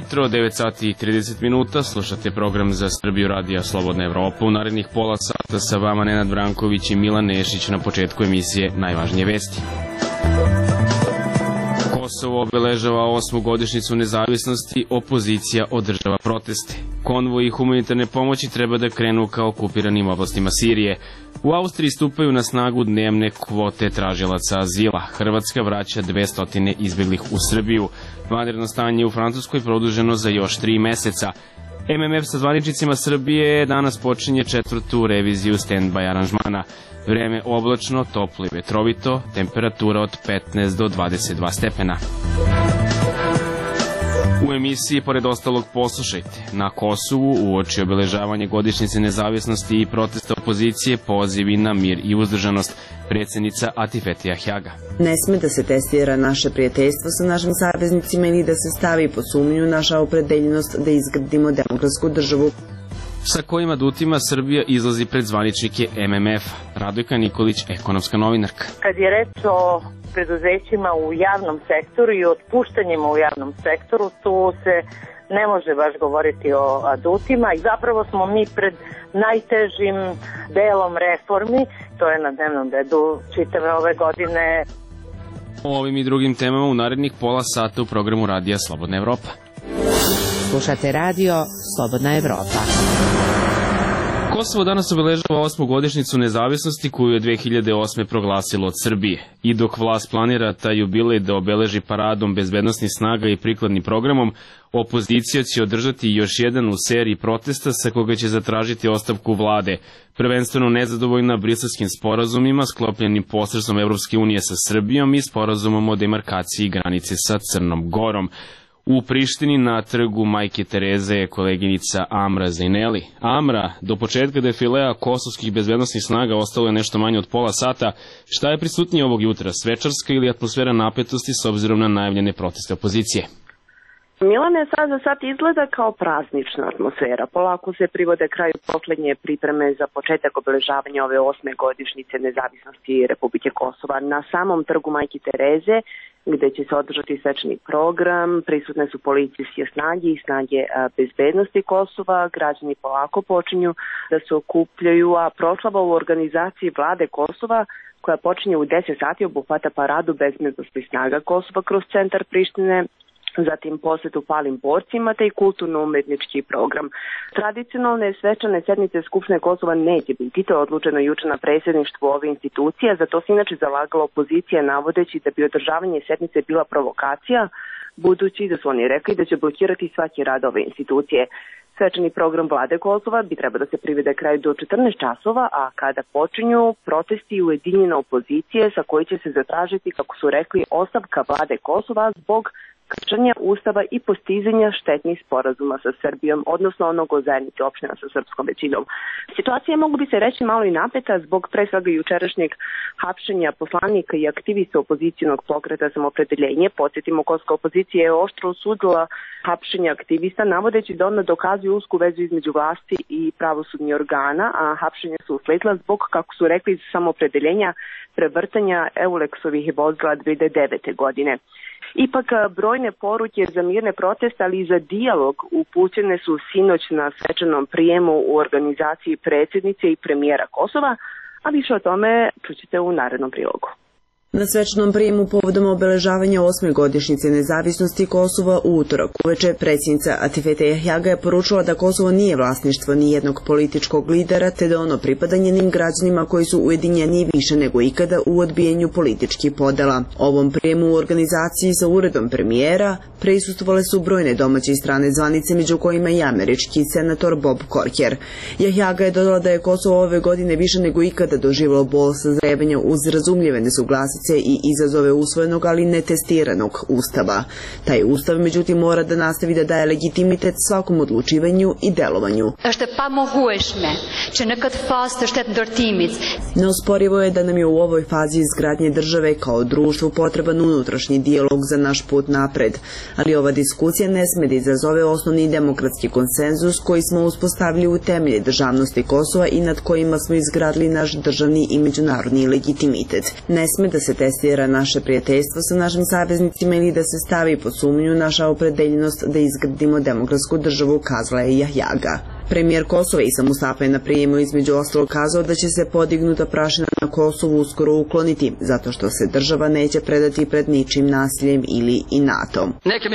jutro, 9 sati i 30 minuta, slušate program za Srbiju radija Slobodna Evropa. U narednih pola sata sa vama Nenad Branković i Milan Nešić. Na početku emisije najvažnije vesti. Kosovo obeležava 8. godišnjicu nezavisnosti, opozicija održava proteste. Konvoji humanitarne pomoći treba da krenu ka okupiranim oblastima Sirije. U Austriji stupaju na snagu dnevne kvote tražilaca azila. Hrvatska vraća 200 izbeglih u Srbiju. Vanredno stanje u Francuskoj produženo za još 3 meseca. MMF sa zvaničnicima Srbije danas počinje 4. reviziju stand-by aranžmana. Vreme oblačno, toplo i vetrovito, temperatura od 15 do 22 stepena. U emisiji, pored ostalog, poslušajte. Na Kosovu, uoči obeležavanje godišnjice nezavisnosti i protesta opozicije, pozivi na mir i uzdržanost. Predsjednica Atifete Jahjaga. Ne sme da se testira naše prijateljstvo sa našim saveznicima ili da se stavi pod sumnju naša opredeljenost da izgradimo demokratsku državu. Sa kojim adutima Srbija izlazi pred zvaničnike MMF-a? Radojka Nikolić, ekonomska novinarka. Kad je reč o preduzećima u javnom sektoru i otpuštanjima u javnom sektoru, tu se ne može baš govoriti o adutima i zapravo smo mi pred najtežim delom reformi, to je na dnevnom redu čitave ove godine. O ovim i drugim temama u narednih pola sata u programu Radija Slobodna Evropa. Slušate radio Slobodna Evropa. Kosovo danas obeležava 8. godišnjicu nezavisnosti koju je 2008. proglasilo od Srbije. I dok vlast planira taj jubilej da obeleži paradom bezbednosnih snaga i prikladnim programom, opozicija će održati još jedan u seriji protesta sa koga će zatražiti ostavku vlade, prvenstveno nezadovoljna briselskim sporazumima sklopljenim posredstvom Evropske unije sa Srbijom i sporazumom o demarkaciji granice sa Crnom Gorom. U Prištini na trgu Majke Tereze je koleginica Amra Zajneli. Amra, do početka defilea kosovskih bezbednosnih snaga ostalo je nešto manje od pola sata. Šta je prisutnije ovog jutra, svečarska ili atmosfera napetosti s obzirom na najavljene proteste opozicije? Milane, sad za sad izgleda kao praznična atmosfera. Polako se privode kraju poslednje pripreme za početak obeležavanja ove 8. godišnjice nezavisnosti Republike Kosova. Na samom trgu Majke Tereze, gde će se održati svečani program, prisutne su policijske snage i snage bezbednosti Kosova. Građani polako počinju da se okupljaju, a proslava u organizaciji vlade Kosova, koja počinje u 10 sati, obuhvata paradu bezbednosti snaga Kosova kroz centar Prištine, zatim posjetu palim borcima te i kulturno-umetnički program. Tradicionalne svečane sednice Skupštine Kosova neće biti, to je odlučeno juče na predsjedništvu ove institucije, zato se inače zalagala opozicija navodeći da bi održavanje sednice bila provokacija, budući da su oni rekli da će blokirati svaki rad ove institucije. Svečani program vlade Kosova bi trebao da se privede kraju do 14 časova, a kada počinju protesti ujedinjene opozicije sa koji će se zatražiti, kako su rekli, ostavka vlade Kosova zbog kršenja Ustava i postizanja štetnih sporazuma sa Srbijom, odnosno onog o zajednici opština sa srpskom većinom. Situacija mogu bi se reći malo i napeta zbog pre svega jučerašnjeg hapšenja poslanika i aktivista opozicionog pokreta Samoopredeljenje. Podsjetimo, kosovska opozicija je oštro osudila hapšenje aktivista, navodeći da ona dokazuje usku vezu između vlasti i pravosudnih organa, a hapšenja su usledila zbog, kako su rekli, Samoopredeljenja prevrtanja Eulexovih vozila 2009. godine. Ipak brojne poruke za mirne proteste, ali i za dijalog upućene su sinoć na svečanom prijemu u organizaciji predsjednice i premijera Kosova, a više o tome čućete u narednom prilogu. Na svečanom prijemu povodom obeležavanja 8. godišnjice nezavisnosti Kosova u utorak uveče predsjednica Atifete Jahjaga je poručila da Kosovo nije vlasništvo ni jednog političkog lidera, te da ono pripada njenim građanima koji su ujedinjeni više nego ikada u odbijanju političkih podela. Ovom prijemu u organizaciji sa uredom premijera prisustvovale su brojne domaće i strane zvanice, među kojima i američki senator Bob Corker. Jahjaga je dodala da je Kosovo ove godine više nego ikada doživjelo bol sazrevanja uz razumljive nesuglasice i izazove usvojenog, ali netestiranog ustava. Taj ustav, međutim, mora da nastavi da daje legitimitet svakom odlučivanju i delovanju. Neosporivo je da nam je u ovoj fazi izgradnje države kao društvu potreban unutrašnji dijalog za naš put napred, ali ova diskusija ne sme da izazove osnovni demokratski konsenzus koji smo uspostavili u temelje državnosti Kosova i nad kojima smo izgradili naš državni i međunarodni legitimitet. Ne sme da se se testira naše prijateljstvo sa našim saveznicima ili da se stavi pod sumnju naša opredeljenost da izgradimo demokratsku državu, kazala je Jahjaga. Premijer Kosova Isa Mustafa je na prijemu između ostalog kazao da će se podignuta prašina na Kosovu uskoro ukloniti, zato što se država neće predati pred ničim nasiljem ili inatom.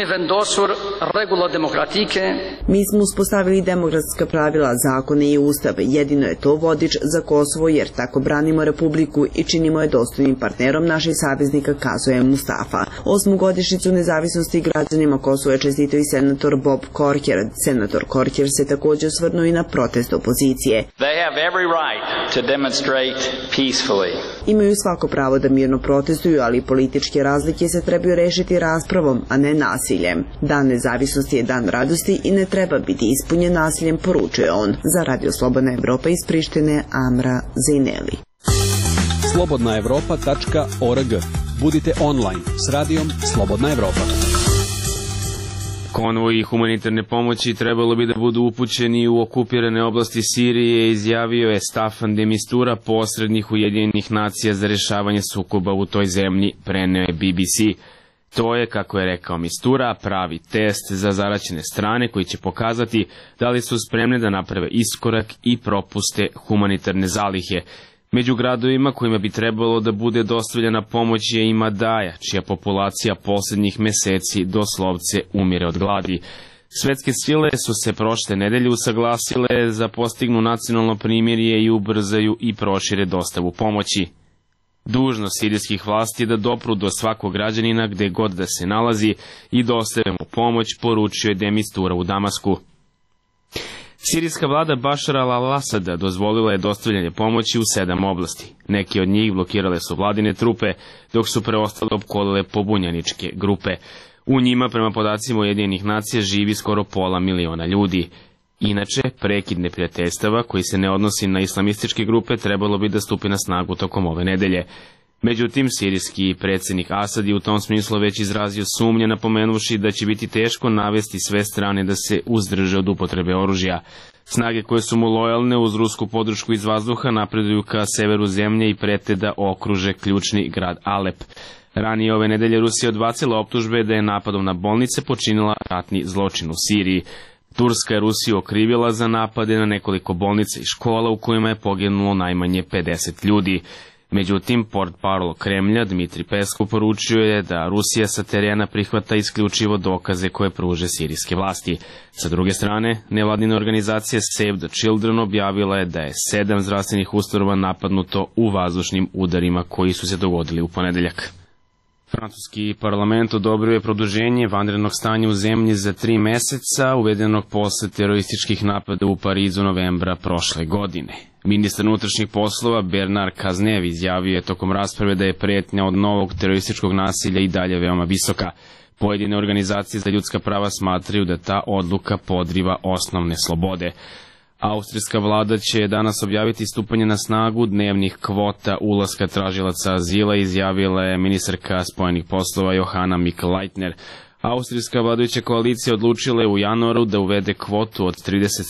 Mi smo uspostavili demokratska pravila, zakone i ustav. Jedino je to vodič za Kosovo jer tako branimo Republiku i činimo je dostojnim partnerom naših saveznika, kazuje Mustafa. 8. godišnjicu nezavisnosti građanima Kosova je čestitao i senator Bob Corker. Senator Corker se također osvrnuo i na protest opozicije. Imaju svako pravo da mirno protestuju, ali političke razlike se trebaju rešiti raspravom, a ne nasiljem. Dan nezavisnosti je dan radosti i ne treba biti ispunjen nasiljem, poručuje on. Za Radio Slobodna Evropa iz Prištine, Amra Zejneli. slobodnaevropa.org. Budite online s radijom Slobodna Evropa. Konvoji humanitarne pomoći trebalo bi da budu upućeni u okupirane oblasti Sirije, izjavio je Staffan de Mistura, posrednik Ujedinjenih nacija za rešavanje sukoba u toj zemlji, preneo je BBC. To je, kako je rekao Mistura, pravi test za zaraćene strane koji će pokazati da li su spremne da naprave iskorak i propuste humanitarne zalihe. Među gradovima kojima bi trebalo da bude dostavljena pomoć je i Madaja, čija populacija posljednjih meseci doslovce umire od gladi. Svetske sile su se prošle nedelje usaglasile za postignu nacionalno primirje i ubrzaju i prošire dostavu pomoći. Dužnost sirijskih vlasti je da dopru do svakog građanina gde god da se nalazi i dostave mu pomoć, poručio je de Mistura u Damasku. Sirijska vlada Bašara al-Asada dozvolila je dostavljanje pomoći u 7 oblasti. Neke od njih blokirale su vladine trupe, dok su preostale opkolile pobunjaničke grupe. U njima, prema podacima Ujedinjenih nacija, živi skoro 500.000 ljudi. Inače, prekid neprijateljstava, koji se ne odnosi na islamističke grupe, trebalo bi da stupi na snagu tokom ove nedelje. Međutim, sirijski predsjednik Asad je u tom smislu već izrazio sumnje, napomenuši da će biti teško navesti sve strane da se uzdrže od upotrebe oružja. Snage koje su mu lojalne uz rusku podršku iz vazduha napreduju ka severu zemlje i prete da okruže ključni grad Alep. Ranije ove nedelje Rusija odbacila optužbe da je napadom na bolnice počinila ratni zločin u Siriji. Turska je Rusiju okrivila za napade na nekoliko bolnica i škola u kojima je poginulo najmanje 50 ljudi. Međutim, portparol Kremlja Dmitri Peskov poručio je da Rusija sa terena prihvata isključivo dokaze koje pruže sirijske vlasti. Sa druge strane, nevladina organizacija Save the Children objavila je da je 7 zdravstvenih ustanova napadnuto u vazdušnim udarima koji su se dogodili u ponedeljak. Francuski parlament odobrio je produženje vanrednog stanja u zemlji za 3 meseca, uvedenog posle terorističkih napada u Parizu novembra prošle godine. Ministar unutrašnjih poslova Bernard Cazeneuve izjavio je tokom rasprave da je pretnja od novog terorističkog nasilja i dalje veoma visoka. Pojedine organizacije za ljudska prava smatraju da ta odluka podriva osnovne slobode. Austrijska vlada će danas objaviti stupanje na snagu dnevnih kvota ulaska tražilaca azila, izjavila je ministarka spojenih poslova Johanna Mikl-Leitner. Austrijska vladajuća koalicija odlučila je u januaru da uvede kvotu od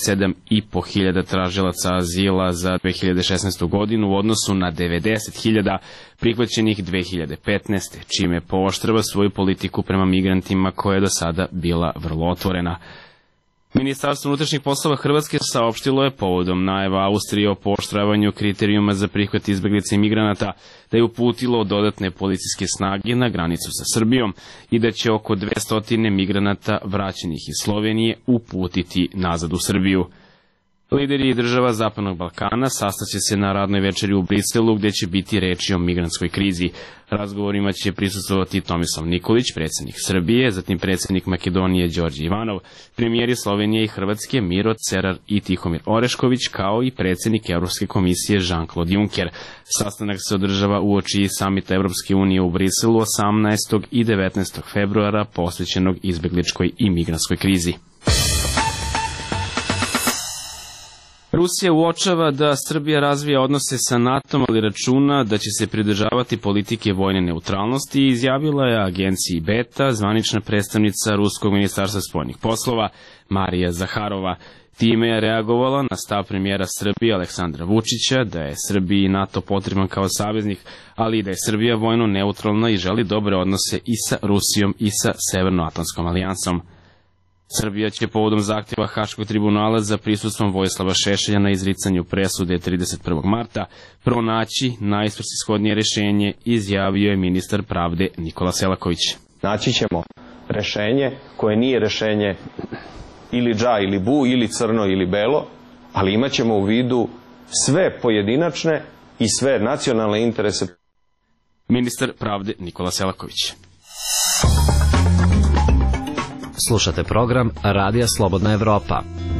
37.500 tražilaca azila za 2016. godinu u odnosu na 90.000 prihvaćenih 2015. čime pooštrava svoju politiku prema migrantima koja je do sada bila vrlo otvorena. Ministarstvo unutrašnjih poslova Hrvatske saopštilo je povodom najava Austrije o pooštravanju kriterijuma za prihvat izbeglica i migranata da je uputilo dodatne policijske snage na granicu sa Srbijom i da će oko 200 migranata vraćenih iz Slovenije uputiti nazad u Srbiju. Lideri država Zapadnog Balkana sastaće se na radnoj večeri u Briselu gdje će biti reči o migrantskoj krizi. Razgovorima će prisustvovati Tomislav Nikolić, predsjednik Srbije, zatim predsjednik Makedonije Đorđe Ivanov, premijeri Slovenije i Hrvatske Miro Cerar i Tihomir Orešković, kao i predsjednik Europske komisije Jean-Claude Juncker. Sastanak se održava uoči samita Europske unije u Briselu 18. i 19. februara posvećenog izbegličkoj i migrantskoj krizi. Rusija uočava da Srbija razvija odnose sa NATO-om, ali računa da će se pridržavati politike vojne neutralnosti, izjavila je agenciji Beta zvanična predstavnica Ruskog ministarstva spoljnih poslova Marija Zaharova. Time je reagovala na stav premijera Srbije Aleksandra Vučića da je Srbiji NATO potreban kao saveznik, ali i da je Srbija vojno neutralna i želi dobre odnose i sa Rusijom i sa Severnoatlantskom alijansom. Srbija će povodom zahtjeva Haškog tribunala za prisustvom Vojislava Šešelja na izricanju presude 31. marta pronaći najsvrsishodnije rešenje, izjavio je ministar pravde Nikola Selaković. Naći ćemo rešenje koje nije rešenje ili dža ili bu, ili crno ili belo, ali imat ćemo u vidu sve pojedinačne i sve nacionalne interese. Ministar pravde Nikola Selaković. Slušate program Radija Slobodna Evropa.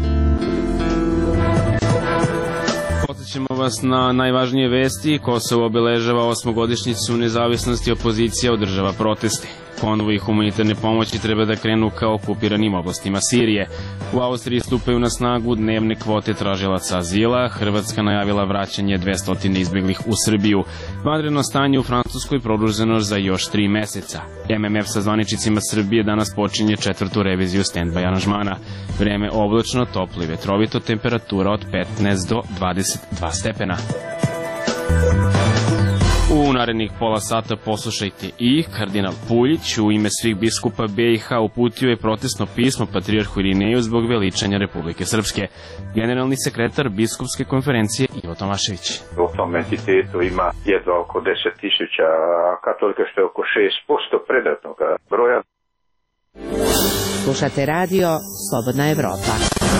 Podsjećamo vas na najvažnije vesti. Kosovo obeležava 8-godišnjicu nezavisnosti, opozicija održava proteste. Konvoji humanitarne pomoći treba da krenu ka okupiranim oblastima Sirije. U Austriji stupaju na snagu dnevne kvote tražilaca azila. Hrvatska najavila vraćanje 200 izbeglih u Srbiju. Vanredno stanje u Francuskoj produženo za još 3 meseca. MMF sa zvaničnicima Srbije danas počinje 4. reviziju stand-by aranžmana. Vreme oblačno, toplo i vetrovito, temperatura od 15 do 22 stepena. U narednih pola sata poslušajte i kardinal Puljić u ime svih biskupa BiH uputio je protestno pismo patrijarhu Irineju zbog veličanja Republike Srpske. Generalni sekretar biskupske konferencije Ivo Tomašević. U tom entitetu ima jedva oko 10.000 katolika, što je oko 6% predatnog broja. Slušate radio Slobodna Evropa.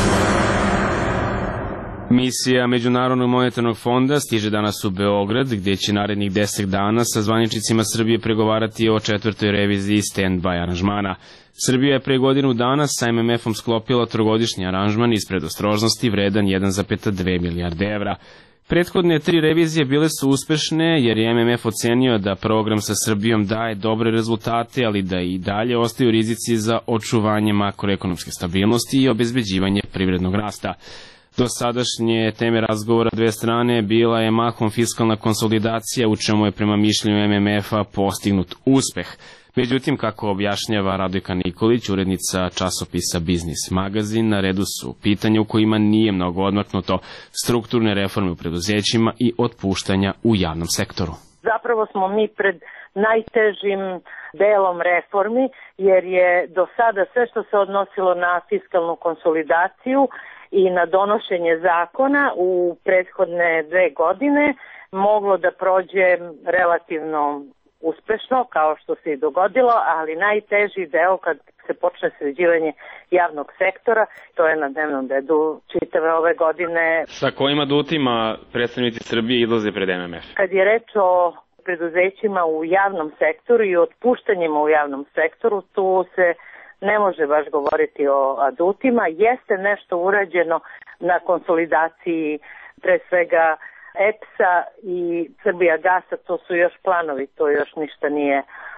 Misija Međunarodnog monetarnog fonda stiže danas u Beograd, gdje će narednih 10 dana sa zvaničnicima Srbije pregovarati o 4. reviziji stand-by aranžmana. Srbija je pre godinu dana sa MMF-om sklopila trogodišnji aranžman iz predostrožnosti vredan 1,2 milijarde evra. Prethodne 3 revizije bile su uspešne jer je MMF ocenio da program sa Srbijom daje dobre rezultate, ali da i dalje ostaju rizici za očuvanje makroekonomske stabilnosti i obezbeđivanje privrednog rasta. Do sadašnje teme razgovora dve strane bila je mahom fiskalna konsolidacija, u čemu je prema mišljenju MMF-a postignut uspeh. Međutim, kako objašnjava Radojka Nikolić, urednica časopisa Biznis magazin, na redu su pitanja u kojima nije mnogo odmaknuto, strukturne reforme u preduzećima i otpuštanja u javnom sektoru. Zapravo smo mi pred najtežim delom reformi, jer je do sada sve što se odnosilo na fiskalnu konsolidaciju i na donošenje zakona u prethodne 2 godine moglo da prođe relativno uspešno, kao što se i dogodilo, ali najteži deo kad se počne sređivanje javnog sektora, to je na dnevnom redu čitave ove godine. Sa kojim adutima predstavnici Srbije izlaze pred MMF? Kad je reč o preduzećima u javnom sektoru i otpuštanjima u javnom sektoru, tu se ne može baš govoriti o adutima. Jeste nešto urađeno na konsolidaciji pre svega EPS-a i Srbijagasa, to su još planovi, to još ništa nije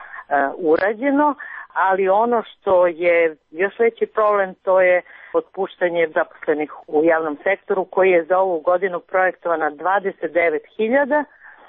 urađeno, ali ono što je još veći problem, to je otpuštanje zaposlenih u javnom sektoru, koji je za ovu godinu projektovana 29.000,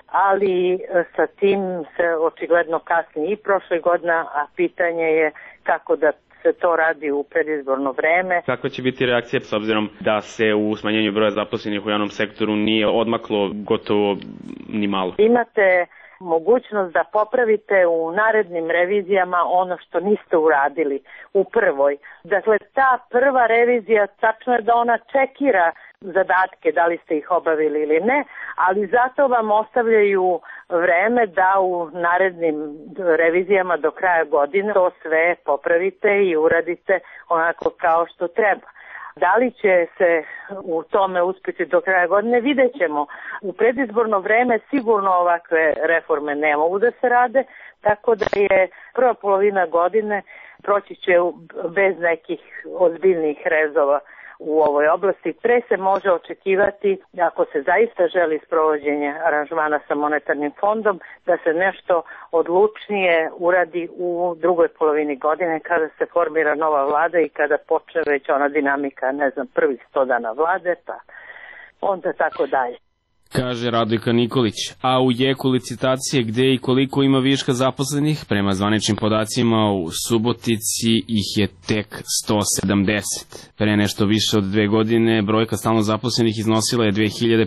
ali sa tim se očigledno kasni i prošle godine, a pitanje je kako da se to radi u predizborno vreme. Kakva će biti reakcija s obzirom da se u smanjenju broja zaposlenih u javnom sektoru nije odmaklo gotovo ni malo? Imate mogućnost da popravite u narednim revizijama ono što niste uradili u prvoj. Dakle, ta prva revizija, tačno je da ona čekira zadatke, da li ste ih obavili ili ne, ali zato vam ostavljaju vreme da u narednim revizijama do kraja godine to sve popravite i uradite onako kao što treba. Da li će se u tome uspjeti do kraja godine, vidjet ćemo. U predizborno vreme sigurno ovakve reforme ne mogu da se rade, tako da je prva polovina godine proći će bez nekih ozbiljnih rezova u ovoj oblasti. Pre se može očekivati, ako se zaista želi sprovođenje aranžmana sa monetarnim fondom, da se nešto odlučnije uradi u drugoj polovini godine kada se formira nova vlada i kada počne već ona dinamika, prvih 100 dana vlade, pa onda tako dalje. kaže Radojka Nikolić, a u jeku licitacije gde i koliko ima viška zaposlenih, prema zvaničnim podacima u Subotici ih je tek 170. Pre nešto više od 2 godine brojka stalno zaposlenih iznosila je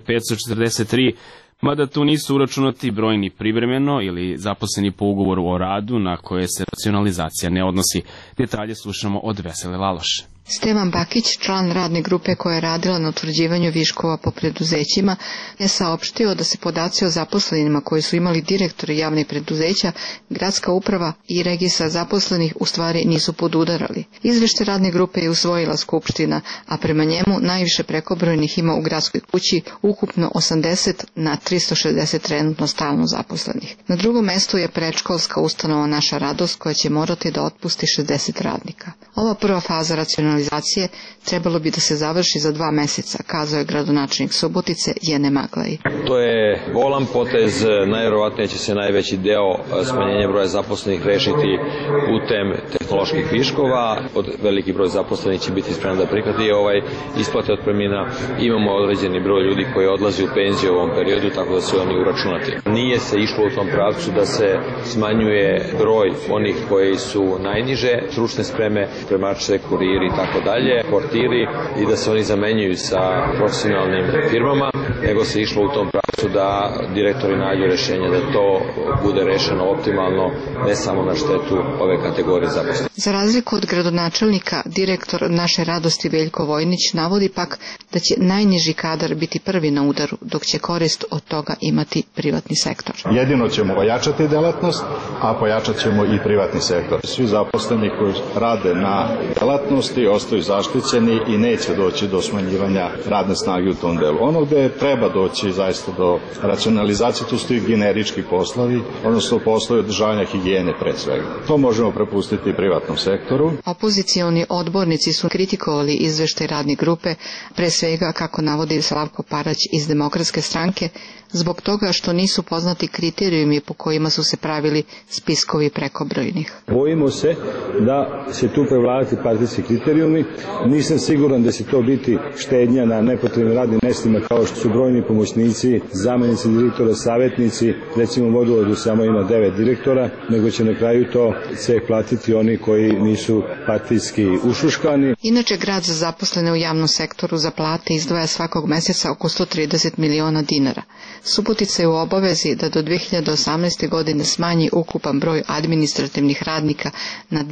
2543, mada tu nisu uračunati brojni privremeno ili zaposleni po ugovoru o radu na koje se racionalizacija ne odnosi. Detalje slušamo od Vesele Laloše. Stevan Bakić, član radne grupe koja je radila na utvrđivanju viškova po preduzećima, je saopštio da se podaci o zaposlenima koji su imali direktori javnih preduzeća, gradska uprava i registar zaposlenih u stvari nisu podudarali. Izveštaj radne grupe je usvojila Skupština, a prema njemu najviše prekobrojnih ima u gradskoj kući, ukupno 80 na 360 trenutno stalno zaposlenih. Na drugom mestu je predškolska ustanova Naša radost koja će morati da otpusti 60 radnika. Ova prva faza racionalizacije trebalo bi da se završi za 2 meseca, kazao je gradonačelnik Subotice Jene Maglaj. To je volan potez, najverovatnije će se najveći deo smanjenja broja zaposlenih rešiti putem tehnoloških viškova. Od veliki broj zaposlenih će biti spreman da prihvati isplate otpremnina. Imamo određeni broj ljudi koji odlazi u penziju u ovom periodu, tako da su oni uračunati. Nije se išlo u tom pravcu da se smanjuje broj onih koji su najniže stručne spreme, spremačice, kuriri i tako dalje, portiri, i da se oni zamenjuju sa profesionalnim firmama, nego se išlo u tom pravcu da direktori nađu rešenje da to bude rešeno optimalno, ne samo na štetu ove kategorije zaposlenih. Za razliku od gradonačelnika, direktor Naše radosti Veljko Vojnić navodi pak da će najniži kadar biti prvi na udaru, dok će korist od toga imati privatni sektor. Jedino ćemo ojačati delatnost, a pojačat ćemo i privatni sektor. Svi zaposleni koji rade na delatnosti ostaju zaštićeni i neće doći do smanjivanja radne snage u tom delu. Ono gde treba doći zaista do racionalizacije, tu su i generički poslovi, odnosno poslovi održavanja higijene pre svega. To možemo prepustiti privatnom sektoru. Opozicioni odbornici su kritikovali izveštaj radne grupe, pre svega, kako navodi Slavko Parać iz Demokratske stranke, zbog toga što nisu poznati kriterijumi po kojima su se pravili spiskovi prekobrojnih. Bojimo se da se tu prevladati partijski kriterijumi. Nisam siguran da će to biti štednja na nepotrebnim radnim mestima kao što su brojni pomoćnici, zamenici direktora, savjetnici, recimo u Vodovodu samo ima 9 direktora, nego će na kraju to sve platiti oni koji nisu partijski ušuškani. Inače, grad za zaposlene u javnom sektoru za plate izdvaja svakog meseca oko 130 miliona dinara. Subotica je u obavezi da do 2018. godine smanji ukupan broj administrativnih radnika na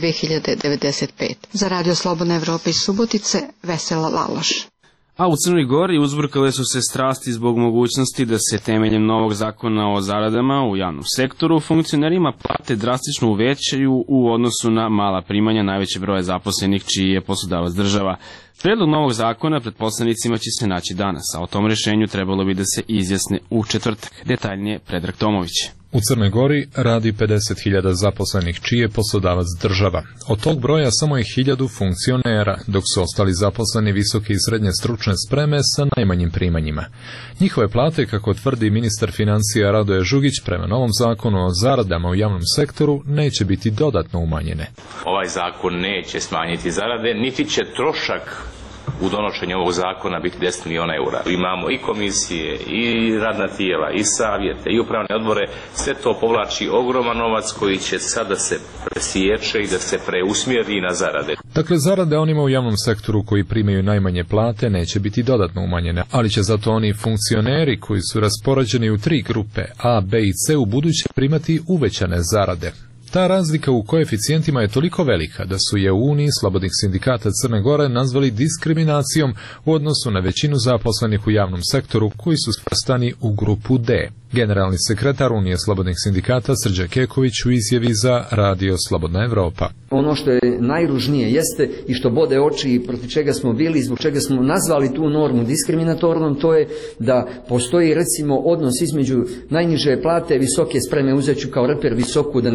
2095. Za Radio Slobodna Evropa iz Subotice, Vesela Laloš. A u Crnoj Gori uzburkale su se strasti zbog mogućnosti da se temeljem novog zakona o zaradama u javnom sektoru funkcionerima plate drastično uvećaju u odnosu na mala primanja najveće broja zaposlenih čiji je poslodavac država. Predlog novog zakona pred poslanicima će se naći danas, a o tom rešenju trebalo bi da se izjasne u četvrtak. Detaljnije Predrag Tomović. U Crnoj Gori radi 50.000 zaposlenih čiji je poslodavac država. Od tog broja samo je 1000 funkcionera, dok su ostali zaposleni visoke i srednje stručne spreme sa najmanjim primanjima. Njihove plate, kako tvrdi ministar financija Radoje Žugić, prema novom zakonu o zaradama u javnom sektoru neće biti dodatno umanjene. Ovaj zakon neće smanjiti zarade, niti će trošak u donošenju ovog zakona biti 10 miliona eura. Imamo i komisije, i radna tijela, i savjete, i upravne odbore. Sve to povlači ogroman novac koji će sada se presječe i da se preusmjeri na zarade. Dakle, zarade onima u javnom sektoru koji primaju najmanje plate neće biti dodatno umanjene, ali će zato oni funkcioneri koji su raspoređeni u 3 grupe A, B i C u buduće primati uvećane zarade. Ta razlika u koeficijentima je toliko velika da su je u Uniji slobodnih sindikata Crne Gore nazvali diskriminacijom u odnosu na većinu zaposlenih u javnom sektoru koji su svrstani u grupu D. Generalni sekretar Unije slobodnih sindikata Srđa Keković u izjavi za Radio Slobodna Evropa. Ono što je najružnije jeste i što bode oči i protiv čega smo bili i zbog čega smo nazvali tu normu diskriminatornom, to je da postoji recimo odnos između najniže plate, visoke spreme, uzet ću kao reper visoku, da ne govorim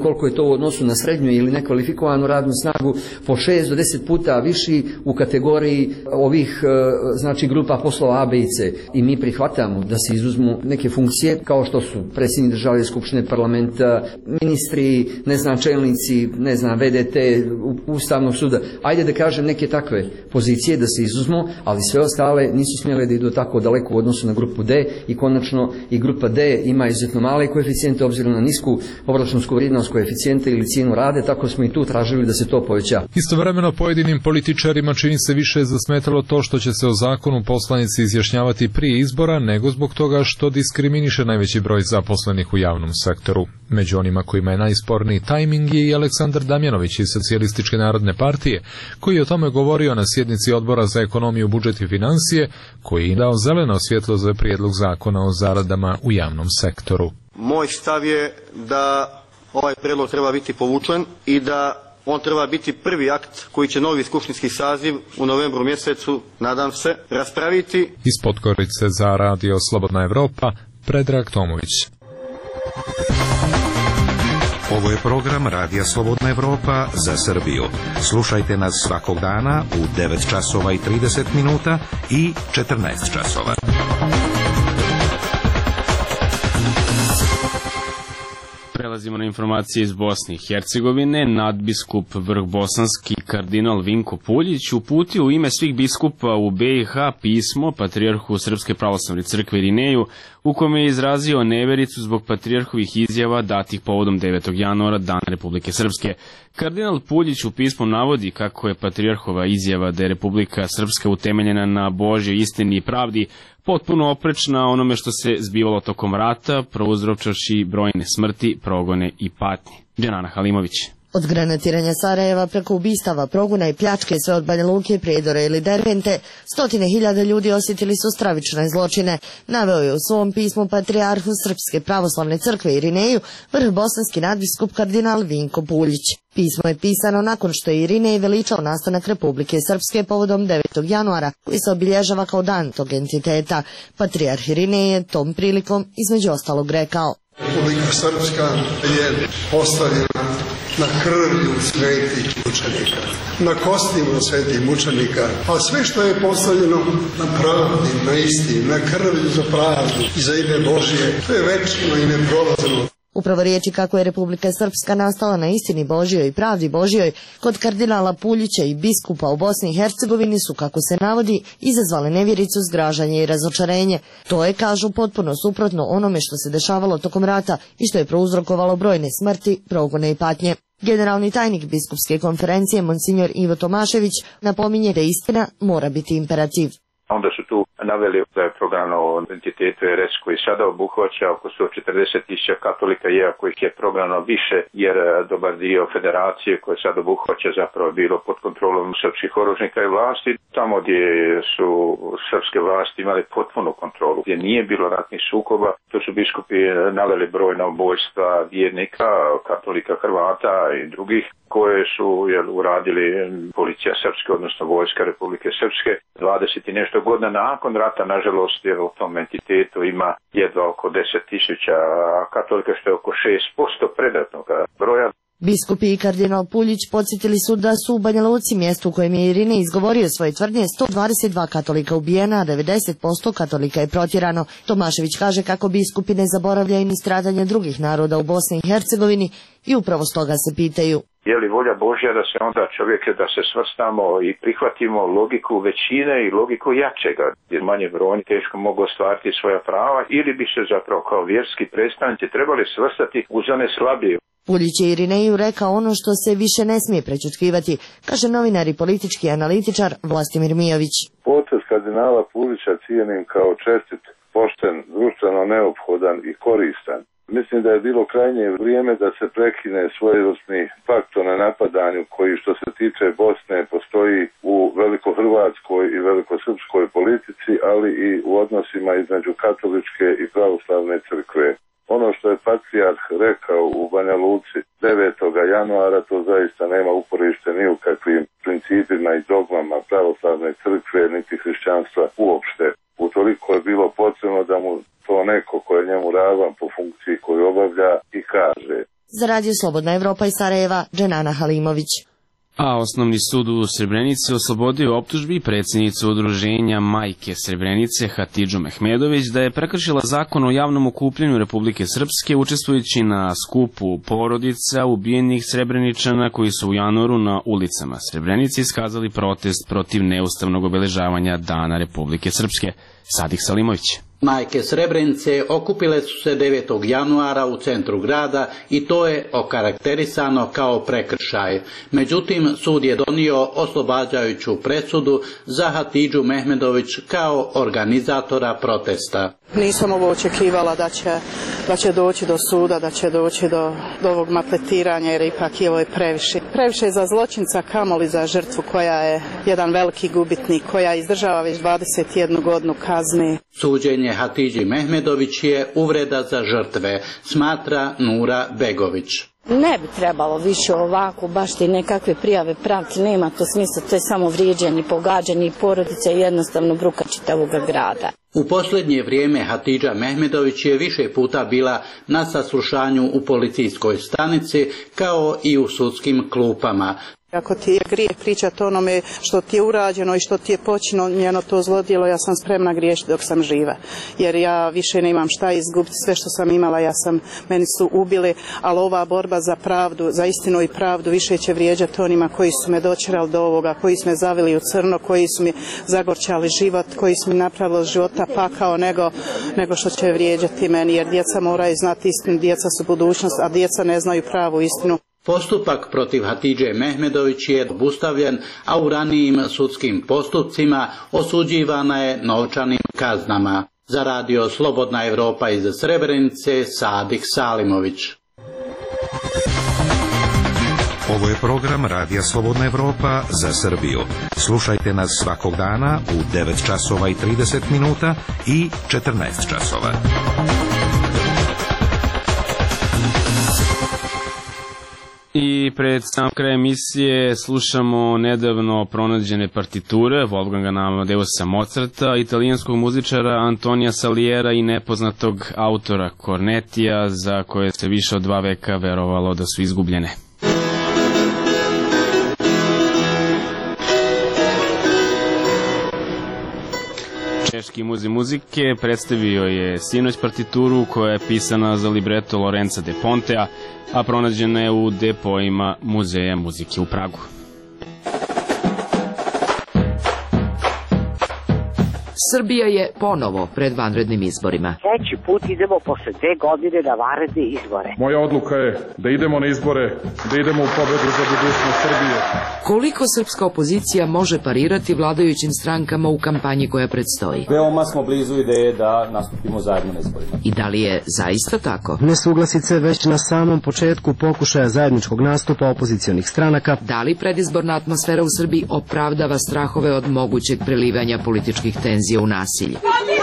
koliko je to u odnosu na srednju ili nekvalifikovanu radnu snagu, po 6 do 10 puta viši u kategoriji ovih znači grupa poslova A, B i C. I mi prihvatamo da se izuzmu neke funkcije kao što su predsjednik države, skupštine, parlamenta, ministri, čelnici, VDT, Ustavnog suda. Ajde da kažem neke takve pozicije da se izuzmu, ali sve ostale nisu smjele da idu tako daleko u odnosu na grupu D i konačno i grupa D ima izuzetno male koeficijente obzirom na nisku obračunsku vrijednost koeficijente ili cijenu rade, tako smo i tu tražili da se to poveća. Istovremeno pojedinim političarima čini se više zasmetalo to što će se o zakonu poslanici izjašnjavati prije izbora nego zbog toga što diskriminiše najveći broj zaposlenih u javnom sektoru. Među onima kojima je najsporniji tajming je i Aleksandar Damjanović iz Socijalističke narodne partije, koji je o tome govorio na sjednici Odbora za ekonomiju, budžet i financije, koji je dao zeleno svjetlo za prijedlog zakona o zaradama u javnom sektoru. Moj stav je da ovaj prijedlog treba biti povučen i da on treba biti prvi akt koji će novi skupštinski saziv u novembru mjesecu, nadam se, raspraviti. Iz Podgorice za Radio Slobodna Evropa, Predrag Tomović. Ovo je program Radija Slobodna Evropa za Srbiju. Slušajte nas svakog dana u 9 časova i 30 minuta i 14 časova. Prelazimo na informacije iz Bosne i Hercegovine. Nadbiskup vrhbosanski kardinal Vinko Puljić uputio u ime svih biskupa u BiH pismo patrijarhu Srpske pravoslavne crkve Irineju, u kome je izrazio nevericu zbog patrijarhovih izjava datih povodom 9. januara, Dana Republike Srpske. Kardinal Puljić u pismu navodi kako je patrijarhova izjava da je Republika Srpska utemeljena na Božjoj istini i pravdi potpuno oprečna onome što se zbivalo tokom rata, prouzročavši brojne smrti, progone i patnje. Dženana Halimović. Od granatiranja Sarajeva preko ubistava, progona i pljačke sve od Banja Luke, Prijedora ili Dervente, 100.000 ljudi osjetili su stravične zločine, naveo je u svom pismu patrijarhu Srpske pravoslavne crkve Irineju vrhbosanski nadbiskup kardinal Vinko Puljić. Pismo je pisano nakon što je Irinej veličao nastanak Republike Srpske povodom 9. januara, koji se obilježava kao dan tog entiteta. Patrijarh Irinej je tom prilikom između ostalog rekao: Republika Srpska je postavljena na krvlju svetih mučenika, na kostima svetih mučenika, a sve što je postavljeno na pravdi, na istini, na krvlju za pravdu i za ime Božje, to je večno i neprolazno. Upravo riječi kako je Republika Srpska nastala na istini Božjoj i pravdi Božjoj kod kardinala Puljića i biskupa u Bosni i Hercegovini su, kako se navodi, izazvale nevjericu, zgražanje i razočarenje. To je, kažu, potpuno suprotno onome što se dešavalo tokom rata i što je prouzrokovalo brojne smrti, progone i patnje. Generalni tajnik biskupske konferencije Monsignor Ivo Tomašević napominje da istina mora biti imperativ. Onda su tu naveli da je program o entitetu RS koji sada obuhvaća oko 140.000 katolika, iako ih je programno više, jer dobar dio federacije koje sad obuhvaća zapravo bilo pod kontrolom srpskih oružnika i vlasti. Tamo gdje su srpske vlasti imali potpunu kontrolu, gdje nije bilo ratnih sukoba, to su biskupi naveli brojna ubojstva vjernika, katolika, Hrvata i drugih, koje su uradili policija Srpske, odnosno vojska Republike Srpske. 20 i nešto godina nakon rata, nažalost, u tom entitetu ima jedva oko 10.000 katolika, što je oko 6% predatnog broja. Biskupi i kardinal Puljić podsjetili su da su u Banja Luci, mjestu u kojem je Irinej izgovorio svoje tvrdnje, 122 katolika ubijena, a 90% katolika je protjerano. Tomašević kaže kako biskupi ne zaboravljaju ni stradanje drugih naroda u Bosni i Hercegovini i upravo stoga se pitaju: je li volja Božja da se onda čovjek, da se svrstamo i prihvatimo logiku većine i logiku jačega, jer manje brojni teško mogu ostvariti svoja prava, ili bi se zapravo kao vjerski predstavnici trebali svrstati uz one slabije. Puljić je Irineju rekao ono što se više ne smije prečutkivati, kaže novinar i politički analitičar Vlastimir Mijović. Potez kardinala Puljića cijenim kao čestit, pošten, društveno neophodan i koristan. Mislim da je bilo krajnje vrijeme da se prekine svojevrsni pakt o nenapadanju koji, što se tiče Bosne, postoji u velikohrvatskoj i velikosrpskoj politici, ali i u odnosima između katoličke i pravoslavne crkve. Ono što je patrijarh rekao u Banja Luci 9. januara, to zaista nema uporište ni u kakvim principima i dogmama pravoslavne crkve niti hrišćanstva uopšte. Utoliko je bilo potrebno da mu to neko ko je njemu ravan po funkciji koju obavlja i kaže. Za Radio Slobodna Evropa iz Sarajeva, Dženana Halimović. A Osnovni sud u Srebrenici oslobodio optužbi predsjednicu udruženja Majke Srebrenice Hatidžu Mehmedović da je prekršila zakon o javnom okupljanju Republike Srpske učestvujući na skupu porodica ubijenih Srebreničana koji su u januaru na ulicama Srebrenice iskazali protest protiv neustavnog obeležavanja Dana Republike Srpske. Sadik Salimović. Majke Srebrenice okupile su se 9. januara u centru grada i to je okarakterisano kao prekršaj. Međutim, sud je donio oslobađajuću presudu za Hatidžu Mehmedović kao organizatora protesta. Nisam ovo očekivala da će doći do suda, da će doći do ovog maltretiranja jer ipak je ovo je previše. Previše za zločinca, kamoli za žrtvu koja je jedan veliki gubitnik, koja izdržava već 21 godinu kazne. Suđenje Hatidži Mehmedović je uvreda za žrtve, smatra Nura Begović. Ne bi trebalo više ovako, baš ti nekakve prijave pravci, nema to smisla, to je samo vrijeđanje, pogađanje i porodice i jednostavno bruka čitavog grada. U posljednje vrijeme Hatidža Mehmedović je više puta bila na saslušanju u policijskoj stanici kao i u sudskim klupama. Ako ti je grijeh pričati onome što ti je urađeno i što ti je počinjeno to zlodjelo, ja sam spremna griješiti dok sam živa. Jer ja više nemam šta izgubiti, sve što sam imala, meni su ubili, ali ova borba za pravdu, za istinu i pravdu više će vrijeđati onima koji su me dočerali do ovoga, koji su me zavili u crno, koji su mi zagorčali život, koji su mi napravili od života pakao nego što će vrijeđati meni. Jer djeca moraju znati istinu, djeca su budućnost, a djeca ne znaju pravu istinu. Postupak protiv Hatidže Mehmedović je obustavljen, a u ranijim sudskim postupcima osuđivana je novčanim kaznama. Za Radio Slobodna Evropa iz Srebrenice, Sadik Salimović. Ovo je program Radija Slobodna Evropa za Srbiju. Slušajte nas svakog dana u 9 časova i 30 minuta i 14 časova. I pred sam kraj emisije slušamo nedavno pronađene partiture Wolfganga Amadeusa Mozarta, italijanskog muzičara Antonija Saliera i nepoznatog autora Kornetija za koje se više od 2 veka verovalo da su izgubljene. Češki muzej muzike predstavio je sinoć partituru koja je pisana za libreto Lorenza de Pontea, a pronađena je u depoima Muzeja muzike u Pragu. Srbija je ponovo pred vanrednim izborima. Treći put idemo posle 2 godine na vanredne izbore. Moja odluka je da idemo na izbore, da idemo u pobedu za budućnost Srbije. Koliko srpska opozicija može parirati vladajućim strankama u kampanji koja predstoji? Veoma smo blizu ideje da nastupimo zajedno na izborima. I da li je zaista tako? Nesuglasice već na samom početku pokušaja zajedničkog nastupa opozicionih stranaka. Da li predizborna atmosfera u Srbiji opravdava strahove od mogućeg prelivanja političkih tenzija u nasilje?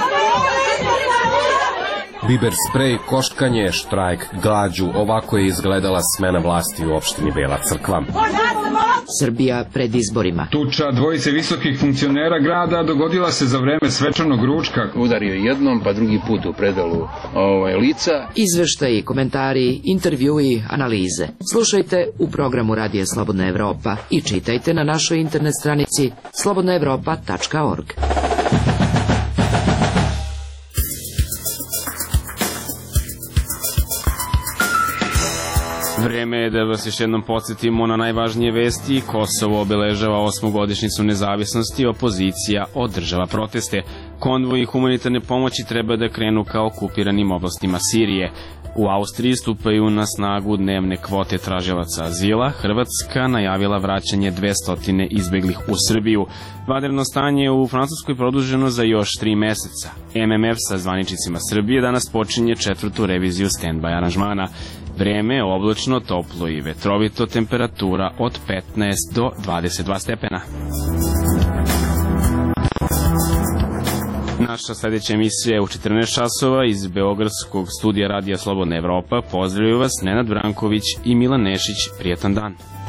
Biber sprej, koškanje, štrajk, glađu, ovako je izgledala smena vlasti u opštini Bela Crkva. Srbija pred izborima. Tuča dvojice visokih funkcionera grada dogodila se za vreme svečanog ručka. Udario jednom, pa drugi put u predalu lica. Izveštaji, komentari, intervjui, analize. Slušajte u programu Radija Slobodna Evropa i čitajte na našoj internet stranici slobodnaevropa.org. Vreme je da vas još jednom podsjetimo na najvažnije vesti. Kosovo obeležava 8. godišnjicu nezavisnosti, opozicija održava proteste. Konvoji humanitarne pomoći treba da krenu ka okupiranim oblastima Sirije. U Austriji stupaju na snagu dnevne kvote tražilaca azila. Hrvatska najavila vraćanje 200 izbeglih u Srbiju. Vanredno stanje u Francuskoj produženo za još 3 meseca. MMF sa zvaničnicima Srbije danas počinje 4. reviziju stand-by aranžmana. Vreme je oblačno, toplo i vetrovito, temperatura od 15 do 22 stepena. Naša sljedeća emisija je u 14 časova iz Beogradskog studija Radija Slobodna Evropa. Pozdravljaju vas Nenad Branković i Milan Nešić. Prijetan dan.